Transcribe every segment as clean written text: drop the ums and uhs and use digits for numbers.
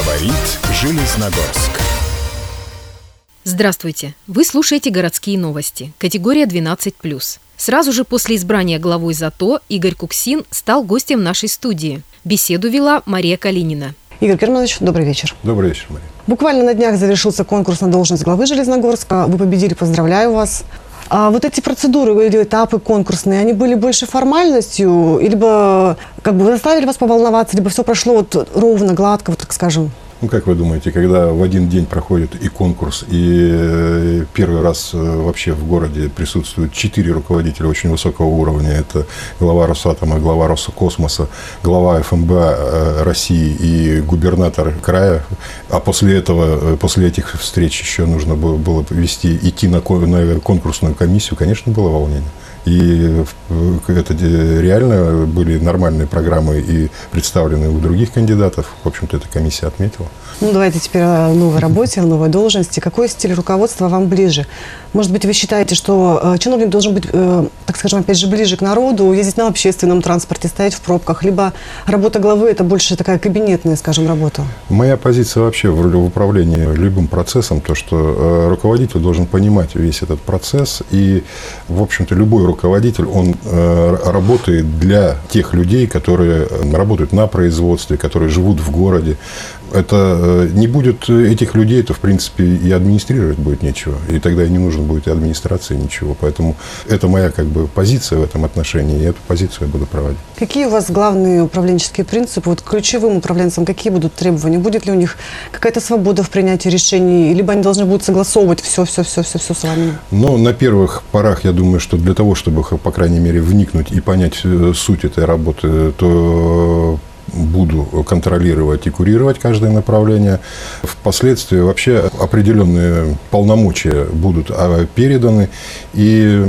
Говорит Железногорск. Здравствуйте! Вы слушаете «Городские новости», категория 12+. Сразу же после избрания главой ЗАТО Игорь Куксин стал гостем нашей студии. Беседу вела Мария Калинина. Игорь Германович, добрый вечер. Добрый вечер, Мария. Буквально на днях завершился конкурс на должность главы Железногорска. Вы победили, поздравляю вас. А вот эти процедуры или этапы конкурсные, они были больше формальностью, либо заставили вас поволноваться, либо все прошло ровно, гладко, так скажем? Как вы думаете, когда в один день проходит и конкурс, и первый раз вообще в городе присутствуют 4 руководителя очень высокого уровня, это глава Росатома, глава Роскосмоса, глава ФМБ России и губернатор края, а после этих встреч еще нужно было идти на конкурсную комиссию, конечно, было волнение. И это реально были нормальные программы и представлены у других кандидатов. В общем-то, эта комиссия отметила. Давайте теперь о новой работе, о новой должности. Какой стиль руководства вам ближе? Может быть, вы считаете, что чиновник должен быть, так скажем, опять же, ближе к народу, ездить на общественном транспорте, стоять в пробках, либо работа главы – это больше такая кабинетная, скажем, работа? Моя позиция вообще в управлении любым процессом, то, что руководитель должен понимать весь этот процесс, и, в общем-то, любой руководитель, он работает для тех людей, которые работают на производстве, которые живут в городе. Это не будет этих людей, то, в принципе, и администрировать будет нечего. И тогда и не нужно будет и администрации ничего. Поэтому это моя позиция в этом отношении, и эту позицию я буду проводить. Какие у вас главные управленческие принципы? Ключевым управленцам какие будут требования? Будет ли у них какая-то свобода в принятии решений? Либо они должны будут согласовывать все с вами? На первых порах, я думаю, что для того, чтобы, по крайней мере, вникнуть и понять суть этой работы, то буду контролировать и курировать каждое направление. Впоследствии вообще определенные полномочия будут переданы. И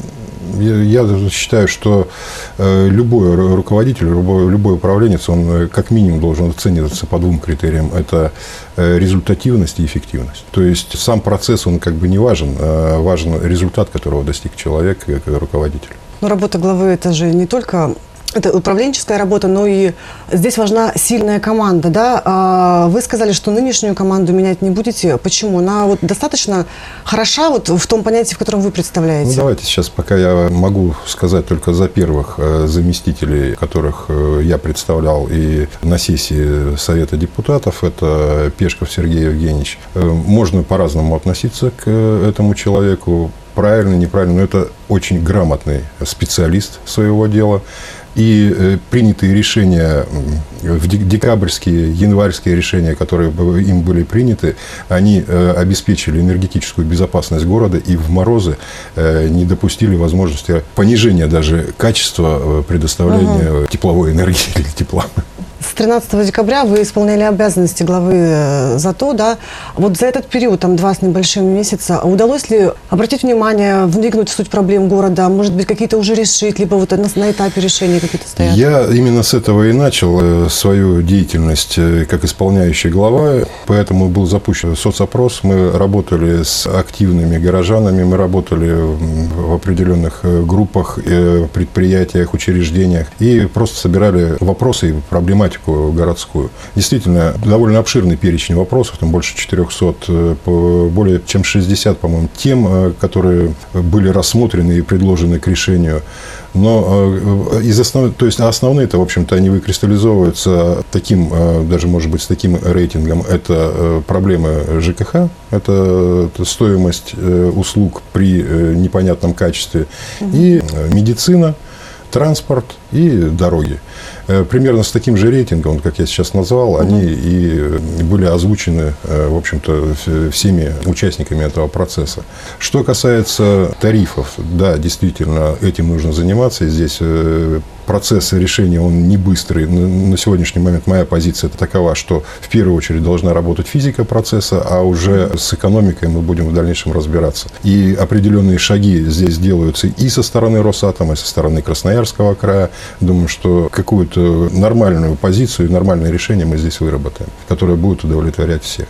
я считаю, что любой руководитель, любой управленец, он как минимум должен оцениваться по 2 критериям. Это результативность и эффективность. То есть сам процесс, он не важен, важен результат, которого достиг человек как руководитель. Работа главы – это же не только... Это управленческая работа, но и здесь важна сильная команда, да? Вы сказали, что нынешнюю команду менять не будете. Почему? Она достаточно хороша в том понятии, в котором вы представляете? Давайте сейчас, пока я могу сказать только за первых заместителей, которых я представлял и на сессии Совета депутатов, это Пешков Сергей Евгеньевич. Можно по-разному относиться к этому человеку. Правильно, неправильно, но это очень грамотный специалист своего дела. И принятые решения, декабрьские, январские решения, которые им были приняты, они обеспечили энергетическую безопасность города и в морозы не допустили возможности понижения даже качества предоставления тепловой энергии или тепла. С 13 декабря вы исполняли обязанности главы ЗАТО, да? За этот период, 2 с небольшим месяца, удалось ли обратить внимание, вникнуть в суть проблем города, может быть, какие-то уже решить, либо на этапе решения какие-то стоят? Я именно с этого и начал свою деятельность как исполняющий глава, поэтому был запущен соцопрос, мы работали с активными горожанами, мы работали в определенных группах, предприятиях, учреждениях и просто собирали вопросы и проблематику городскую. Действительно, довольно обширный перечень вопросов, там больше 400, более чем 60, по-моему, тем, которые были рассмотрены и предложены к решению. Но основные-то, в общем-то, они выкристаллизовываются таким, даже, может быть, с таким рейтингом. Это проблемы ЖКХ, это стоимость услуг при непонятном качестве, и медицина, транспорт и дороги. Примерно с таким же рейтингом, как я сейчас назвал, они и были озвучены, в общем-то, всеми участниками этого процесса. Что касается тарифов, да, действительно, этим нужно заниматься. И здесь процесс решения, он не быстрый. На сегодняшний момент моя позиция такова, что в первую очередь должна работать физика процесса, а уже с экономикой мы будем в дальнейшем разбираться. И определенные шаги здесь делаются и со стороны Росатома, и со стороны Красноярского края. Думаю, что какую-то нормальную позицию и нормальное решение мы здесь выработаем, которое будет удовлетворять всех.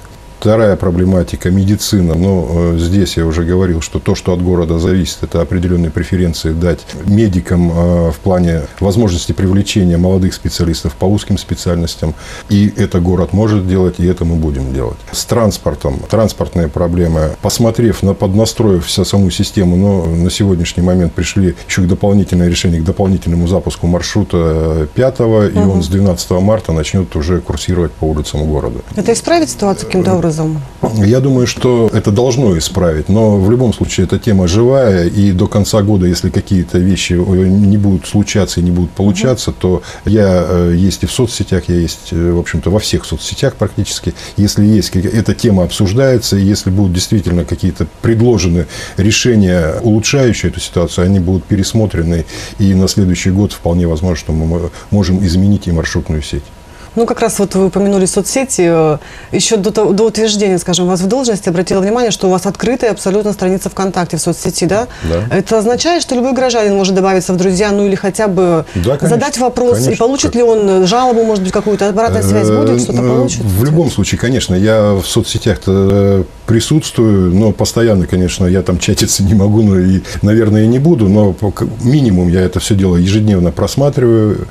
Вторая проблематика – медицина. Но здесь я уже говорил, что то, что от города зависит, это определенные преференции дать медикам в плане возможности привлечения молодых специалистов по узким специальностям. И это город может делать, и это мы будем делать. С транспортом. Транспортные проблемы. Посмотрев, поднастроив саму систему, но на сегодняшний момент пришли еще к дополнительному решению, к дополнительному запуску маршрута 5-го, и он с 12 марта начнет уже курсировать по улицам города. Это исправит ситуацию каким-то образом? Я думаю, что это должно исправить, но в любом случае эта тема живая, и до конца года, если какие-то вещи не будут случаться и не будут получаться, то я есть и в соцсетях, я есть, в общем-то, во всех соцсетях практически. Если есть, эта тема обсуждается, и если будут действительно какие-то предложены решения, улучшающие эту ситуацию, они будут пересмотрены, и на следующий год вполне возможно, что мы можем изменить и маршрутную сеть. Ну, как раз вот вы упомянули соцсети. Еще до утверждения, скажем, вас в должности обратила внимание, что у вас открытая абсолютно страница ВКонтакте в соцсети, да? Да. Это означает, что любой гражданин может добавиться в друзья, ну или хотя бы задать вопрос, конечно, и получит ли он жалобу, может быть, какую-то обратная связь будет, что-то получит? В любом случае, конечно, я в соцсетях-то присутствую, но постоянно, конечно, я там чатиться не могу, но и, наверное, и не буду, но минимум я это все дело ежедневно просматриваю,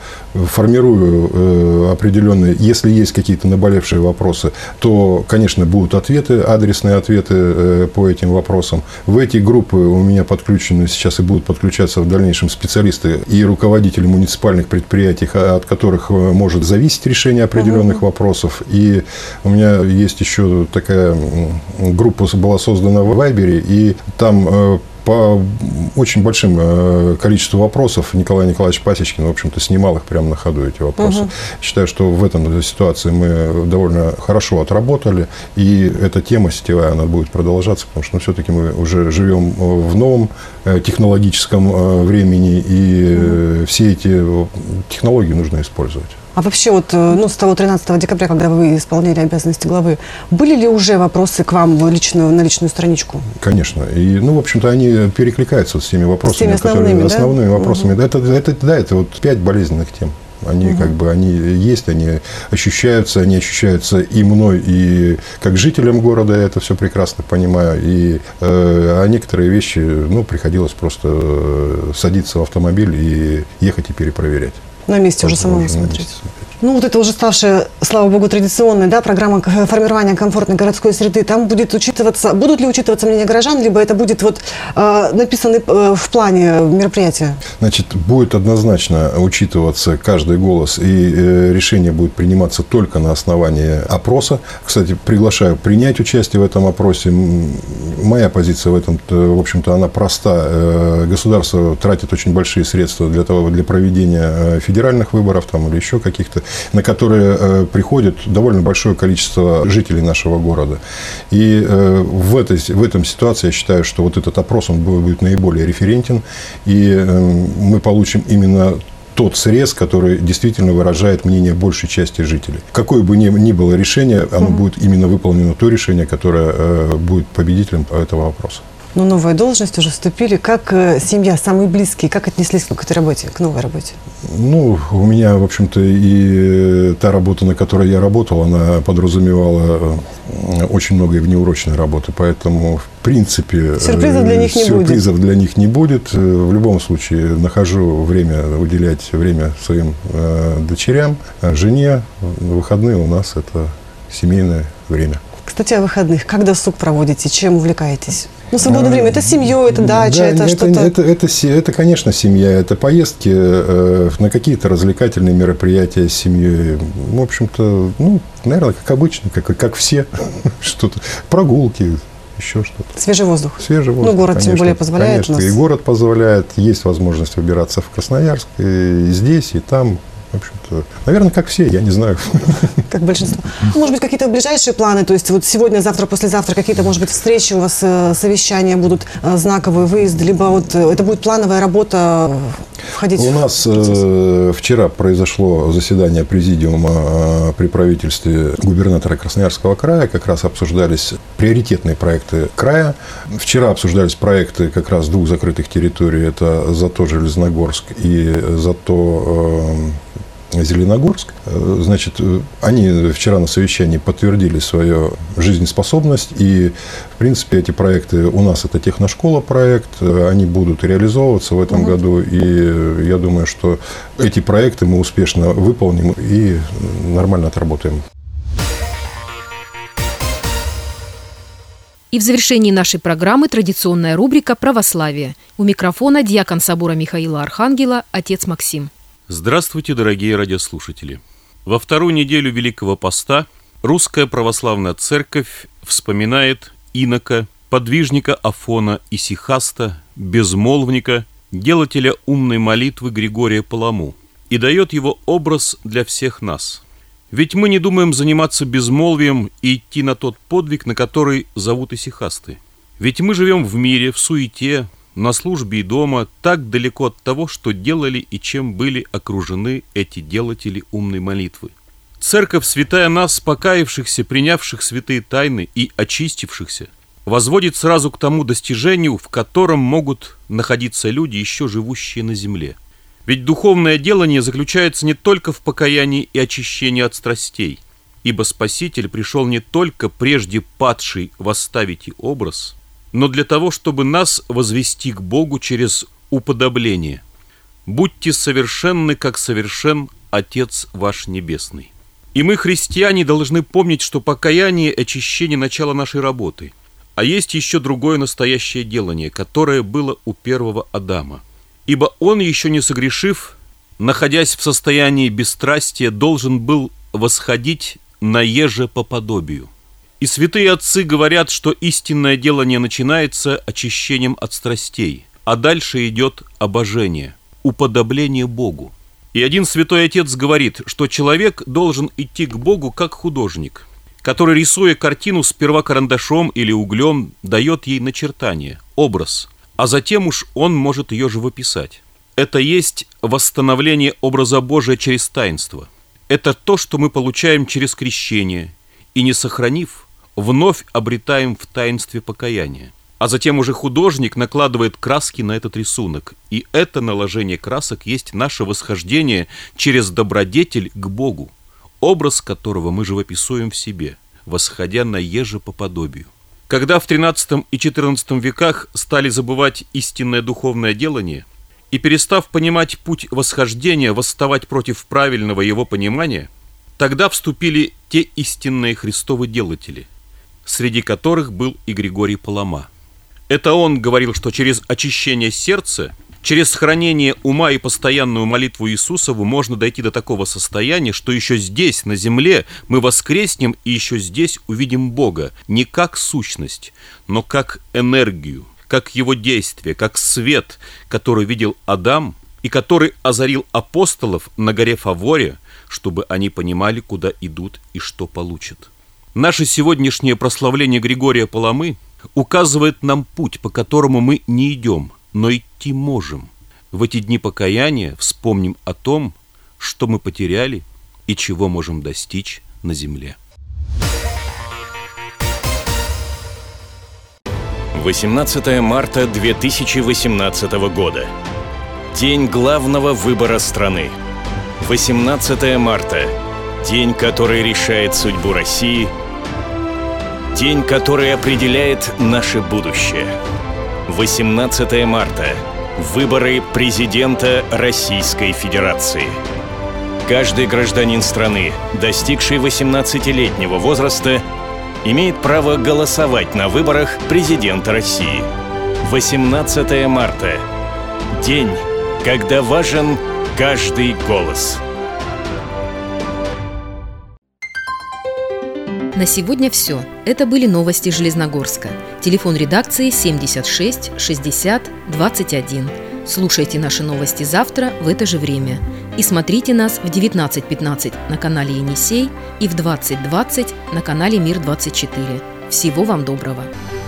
формирую определенные, если есть какие-то наболевшие вопросы, то, конечно, будут ответы, адресные ответы по этим вопросам. В эти группы у меня подключены сейчас и будут подключаться в дальнейшем специалисты и руководители муниципальных предприятий, от которых может зависеть решение определенных вопросов. И у меня есть еще такая группа, была создана в Вайбере, и там по очень большим количеству вопросов Николай Николаевич Пасечкин, в общем-то, снимал их прямо на ходу, эти вопросы. Считаю, что в этом ситуации мы довольно хорошо отработали, и эта тема сетевая, она будет продолжаться, потому что все-таки мы уже живем в новом технологическом времени, и все эти технологии нужно использовать. А вообще вот, с того 13 декабря, когда вы исполняли обязанности главы, были ли уже вопросы к вам на личную страничку? Конечно. И, в общем-то, они перекликаются с теми вопросами, с теми основными вопросами. Это вот 5 болезненных тем. Они они есть, они ощущаются и мной, и как жителям города я это все прекрасно понимаю. А некоторые вещи, приходилось просто садиться в автомобиль и ехать и перепроверять. На месте уже самому смотреть. Вот это уже ставшая, слава богу, традиционная, программа формирования комфортной городской среды. Там будут ли учитываться мнения горожан, либо это будет написано в плане мероприятия? Значит, будет однозначно учитываться каждый голос, и решение будет приниматься только на основании опроса. Кстати, приглашаю принять участие в этом опросе. Моя позиция в этом, в общем-то, она проста. Государство тратит очень большие средства для проведения федеральных выборов или еще каких-то, на которые приходит довольно большое количество жителей нашего города. И в этом ситуации я считаю, что вот этот опрос он будет наиболее референтен, и мы получим именно тот срез, который действительно выражает мнение большей части жителей. Какое бы ни было решение, оно будет именно выполнено то решение, которое будет победителем этого вопроса. Новая должность уже вступили. Как семья, самые близкие, как отнеслись к этой работе, к новой работе? У меня, в общем-то, и та работа, на которой я работал, она подразумевала очень много и внеурочной работы. Поэтому, в принципе, сюрпризов для них не будет. В любом случае, нахожу время, уделять время своим дочерям, жене. Выходные у нас это семейное время. Кстати, о выходных. Как досуг проводите? Чем увлекаетесь? Свободное время. Это семья, это дача, это что-то? Это, конечно, семья. Это поездки на какие-то развлекательные мероприятия с семьей. В общем-то, наверное, как обычно, как все. Что-то. Прогулки, еще что-то. Свежий воздух. Свежий воздух, город, конечно, тем более, позволяет. Конечно, и город позволяет. Есть возможность выбираться в Красноярск. И здесь, и там. В общем-то, наверное, как все, я не знаю. Как большинство. Может быть, какие-то ближайшие планы? То есть, вот сегодня, завтра, послезавтра какие-то, может быть, встречи у вас, совещания будут, знаковые выезды, либо это будет плановая работа входить? У нас вчера произошло заседание президиума при правительстве губернатора Красноярского края. Как раз обсуждались приоритетные проекты края. Вчера обсуждались проекты как раз 2 закрытых территорий. Это Зато Железногорск и Зато Зеленогорск. Значит, они вчера на совещании подтвердили свою жизнеспособность, и, в принципе, эти проекты, у нас это техношкола проект, они будут реализовываться в этом году, и я думаю, что эти проекты мы успешно выполним и нормально отработаем. И в завершении нашей программы традиционная рубрика «Православие». У микрофона диакон собора Михаила Архангела, отец Максим. Здравствуйте, дорогие радиослушатели! Во вторую неделю Великого Поста Русская Православная Церковь вспоминает инока, подвижника Афона Исихаста, безмолвника, делателя умной молитвы Григория Паламу, и дает его образ для всех нас. Ведь мы не думаем заниматься безмолвием и идти на тот подвиг, на который зовут исихасты. Ведь мы живем в мире, в суете, на службе и дома, так далеко от того, что делали и чем были окружены эти делатели умной молитвы. Церковь, святая нас, покаявшихся, принявших святые тайны и очистившихся, возводит сразу к тому достижению, в котором могут находиться люди, еще живущие на земле. Ведь духовное делание заключается не только в покаянии и очищении от страстей, ибо Спаситель пришел не только прежде падший восставить и образ, но для того, чтобы нас возвести к Богу через уподобление. «Будьте совершенны, как совершен Отец ваш Небесный». И мы, христиане, должны помнить, что покаяние и очищение – начало нашей работы. А есть еще другое настоящее делание, которое было у первого Адама. Ибо он, еще не согрешив, находясь в состоянии бесстрастия, должен был восходить на еже по подобию. И святые отцы говорят, что истинное делание начинается очищением от страстей, а дальше идет обожение, уподобление Богу. И один святой отец говорит, что человек должен идти к Богу как художник, который, рисуя картину сперва карандашом или углем, дает ей начертание, образ, а затем уж он может ее живописать. Это есть восстановление образа Божия через таинство. Это то, что мы получаем через крещение, и, не сохранив, вновь обретаем в таинстве покаяния. А затем уже художник накладывает краски на этот рисунок, и это наложение красок есть наше восхождение через добродетель к Богу, образ которого мы живописуем в себе, восходя на еже по подобию. Когда в XIII и XIV веках стали забывать истинное духовное делание и, перестав понимать путь восхождения, восставать против правильного его понимания, тогда вступили те истинные Христовы делатели, среди которых был и Григорий Палама. Это он говорил, что через очищение сердца, через хранение ума и постоянную молитву Иисусову можно дойти до такого состояния, что еще здесь, на земле, мы воскреснем и еще здесь увидим Бога не как сущность, но как энергию, как его действие, как свет, который видел Адам и который озарил апостолов на горе Фаворе, чтобы они понимали, куда идут и что получат. Наше сегодняшнее прославление Григория Паламы указывает нам путь, по которому мы не идем, но идти можем. В эти дни покаяния вспомним о том, что мы потеряли и чего можем достичь на земле. 18 марта 2018 года. День главного выбора страны. 18 марта. День, который решает судьбу России. День, который определяет наше будущее. 18 марта. Выборы президента Российской Федерации. Каждый гражданин страны, достигший 18-летнего возраста, имеет право голосовать на выборах президента России. 18 марта. День, когда важен каждый голос. На сегодня все. Это были новости Железногорска. Телефон редакции 76 60 21. Слушайте наши новости завтра в это же время. И смотрите нас в 19:15 на канале Енисей и в 20:20 на канале Мир 24. Всего вам доброго!